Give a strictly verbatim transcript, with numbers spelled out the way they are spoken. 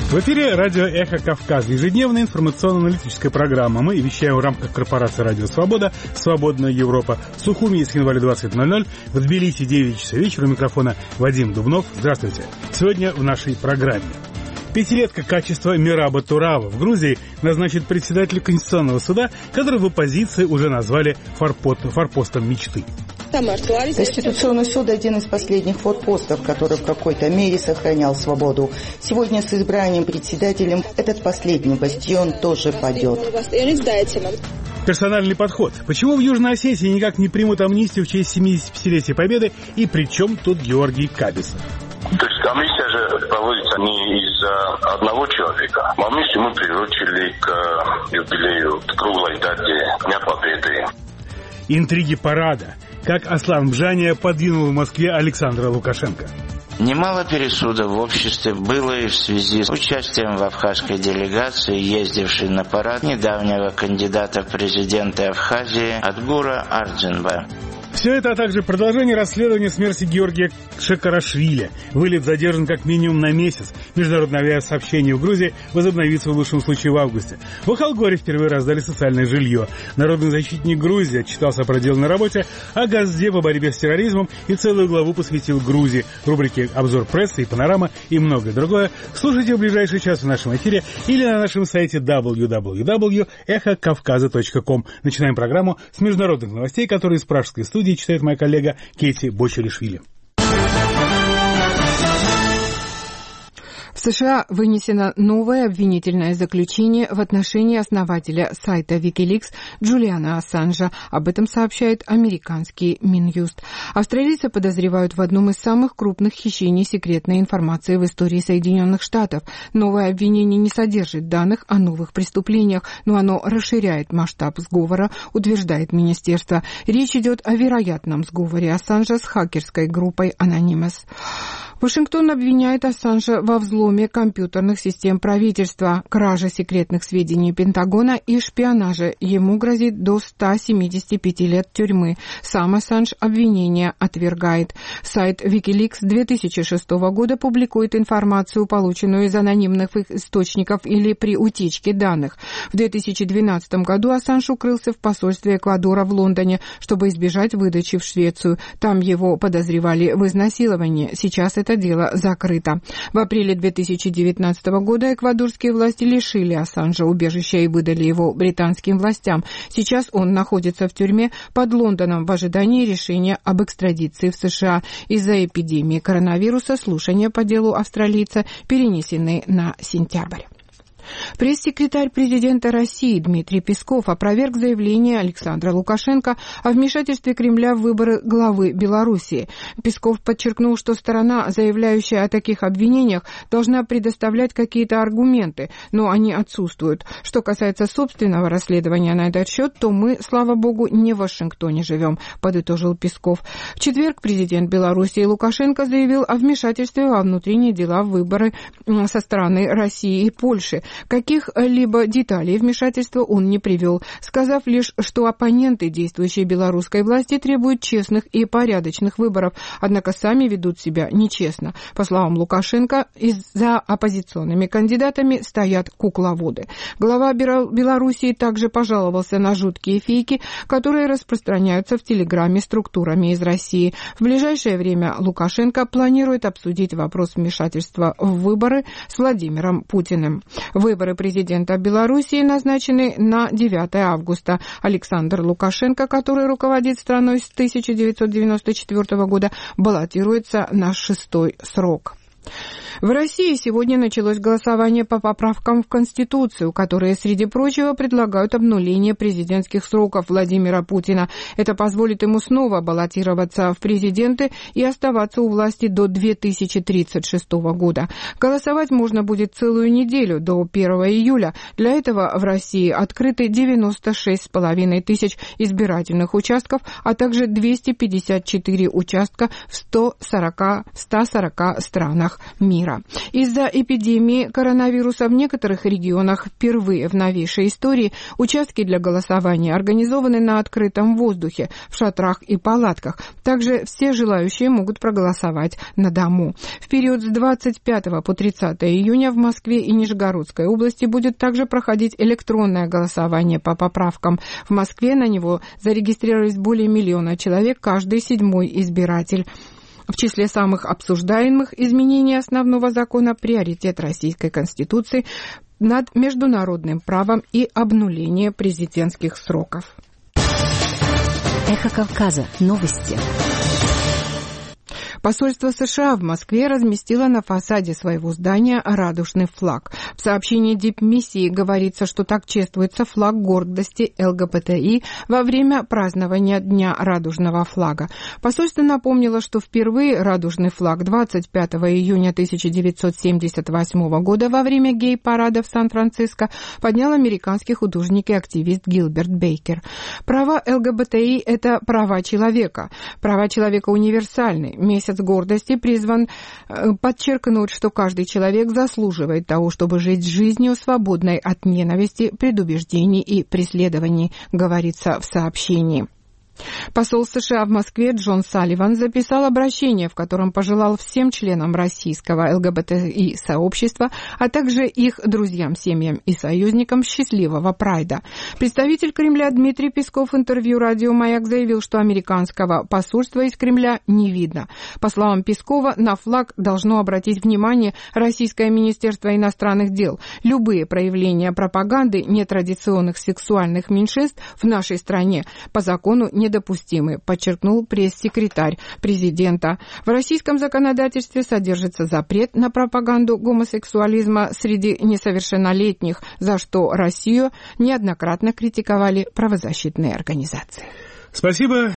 В эфире радио «Эхо Кавказа». Ежедневная информационно-аналитическая программа. Мы вещаем в рамках корпорации «Радио Свобода», «Свободная Европа». В Сухуми с января двадцать ноль ноль, в Тбилиси девять часов вечера. У микрофона Вадим Дубнов. Здравствуйте. Сегодня в нашей программе. Пятилетка качества Мираба Турава в Грузии назначит председателя Конституционного суда, который в оппозиции уже назвали форпостом мечты. Конституционный суд – один из последних форпостов, который в какой-то мере сохранял свободу. Сегодня с избранием председателем этот последний бастион тоже падет. Персональный подход. Почему в Южной Осетии никак не примут амнистию в честь семидесятипятилетия Победы? И при чем тут Георгий Кабисов? То есть амнистия же проводится не из-за одного человека. Амнистию мы приурочили к юбилею, к круглой дате Дня Победы. Интриги парада. Как Аслан Бжания подвинул в Москве Александра Лукашенко. Немало пересудов в обществе было и в связи с участием в абхазской делегации, ездившей на парад недавнего кандидата в президенты Абхазии Атгура Ардзинба. Все это, а также продолжение расследования смерти Георгия Шакарашвили. Вылет задержан как минимум на месяц. Международное авиасообщение в Грузии возобновится в лучшем случае в августе. В Ахалгоре впервые раздали социальное жилье. Народный защитник Грузии отчитался о проделанной работе, а Газде по борьбе с терроризмом и целую главу посвятил Грузии. В рубрике «Обзор прессы» и «Панорама» и многое другое слушайте в ближайший час в нашем эфире или на нашем сайте дабл ю дабл ю дабл ю точка эхо кавказа точка ком. Начинаем программу с международных новостей, которые из пражской студии читает моя коллега Кейти Бочеришвили. В США вынесено новое обвинительное заключение в отношении основателя сайта Wikileaks Джулиана Ассанжа. Об этом сообщает американский Минюст. Австралийца подозревают в одном из самых крупных хищений секретной информации в истории Соединенных Штатов. Новое обвинение не содержит данных о новых преступлениях, но оно расширяет масштаб сговора, утверждает министерство. Речь идет о вероятном сговоре Ассанжа с хакерской группой Anonymous. Вашингтон обвиняет Ассанжа во взломе компьютерных систем правительства, краже секретных сведений Пентагона и шпионаже. Ему грозит до ста семидесяти пяти лет тюрьмы. Сам Ассанж обвинения отвергает. Сайт Wikileaks две тысячи шестого года публикует информацию, полученную из анонимных источников или при утечке данных. В две тысячи двенадцатом году Ассанж укрылся в посольстве Эквадора в Лондоне, чтобы избежать выдачи в Швецию. Там его подозревали в изнасиловании. Сейчас это дело закрыто. В апреле две тысячи девятнадцатого года эквадорские власти лишили Ассанжа убежища и выдали его британским властям. Сейчас он находится в тюрьме под Лондоном в ожидании решения об экстрадиции в США. Из-за эпидемии коронавируса слушания по делу австралийца перенесены на сентябрь. Пресс-секретарь президента России Дмитрий Песков опроверг заявление Александра Лукашенко о вмешательстве Кремля в выборы главы Белоруссии. Песков подчеркнул, что сторона, заявляющая о таких обвинениях, должна предоставлять какие-то аргументы, но они отсутствуют. Что касается собственного расследования на этот счет, то мы, слава богу, не в Вашингтоне живем, подытожил Песков. В четверг президент Белоруссии Лукашенко заявил о вмешательстве во внутренние дела в выборы со стороны России и Польши. Каких-либо деталей вмешательства он не привел, сказав лишь, что оппоненты действующей белорусской власти требуют честных и порядочных выборов, однако сами ведут себя нечестно. По словам Лукашенко, за оппозиционными кандидатами стоят кукловоды. Глава Белоруссии также пожаловался на жуткие фейки, которые распространяются в Телеграме структурами из России. В ближайшее время Лукашенко планирует обсудить вопрос вмешательства в выборы с Владимиром Путиным. Выборы президента Белоруссии назначены на девятое августа. Александр Лукашенко, который руководит страной с тысяча девятьсот девяносто четвёртого года, баллотируется на шестой срок. В России сегодня началось голосование по поправкам в Конституцию, которые, среди прочего, предлагают обнуление президентских сроков Владимира Путина. Это позволит ему снова баллотироваться в президенты и оставаться у власти до две тысячи тридцать шестого года. Голосовать можно будет целую неделю, до первого июля. Для этого в России открыты девяносто шесть с половиной тысяч избирательных участков, а также двести пятьдесят четыре участка в ста сорока странах. странах мира. Из-за эпидемии коронавируса в некоторых регионах впервые в новейшей истории участки для голосования организованы на открытом воздухе, в шатрах и палатках. Также все желающие могут проголосовать на дому. В период с двадцать пятого по тридцатое июня в Москве и Нижегородской области будет также проходить электронное голосование по поправкам. В Москве на него зарегистрировались более миллиона человек, каждый седьмой избиратель. В числе самых обсуждаемых изменений основного закона приоритет Российской Конституции над международным правом и обнуление президентских сроков. Эхо Кавказа. Новости. Посольство США в Москве разместило на фасаде своего здания радужный флаг. В сообщении дипмиссии говорится, что так чествуется флаг гордости ЛГБТИ во время празднования Дня радужного флага. Посольство напомнило, что впервые радужный флаг двадцать пятого июня тысяча девятьсот семьдесят восьмого года во время гей-парада в Сан-Франциско поднял американский художник и активист Гилберт Бейкер. Права ЛГБТИ – это права человека. Права человека универсальны. Месяц гордости призван подчеркнуть, что каждый человек заслуживает того, чтобы жить жизнью, свободной от ненависти, предубеждений и преследований, говорится в сообщении. Посол США в Москве Джон Салливан записал обращение, в котором пожелал всем членам российского ЛГБТИ-сообщества, а также их друзьям, семьям и союзникам счастливого прайда. Представитель Кремля Дмитрий Песков в интервью радио «Маяк» заявил, что американского посольства из Кремля не видно. По словам Пескова, на флаг должно обратить внимание Российское министерство иностранных дел. Любые проявления пропаганды нетрадиционных сексуальных меньшинств в нашей стране по закону не недопустимы, подчеркнул пресс-секретарь президента. В российском законодательстве содержится запрет на пропаганду гомосексуализма среди несовершеннолетних, за что Россию неоднократно критиковали правозащитные организации. Спасибо.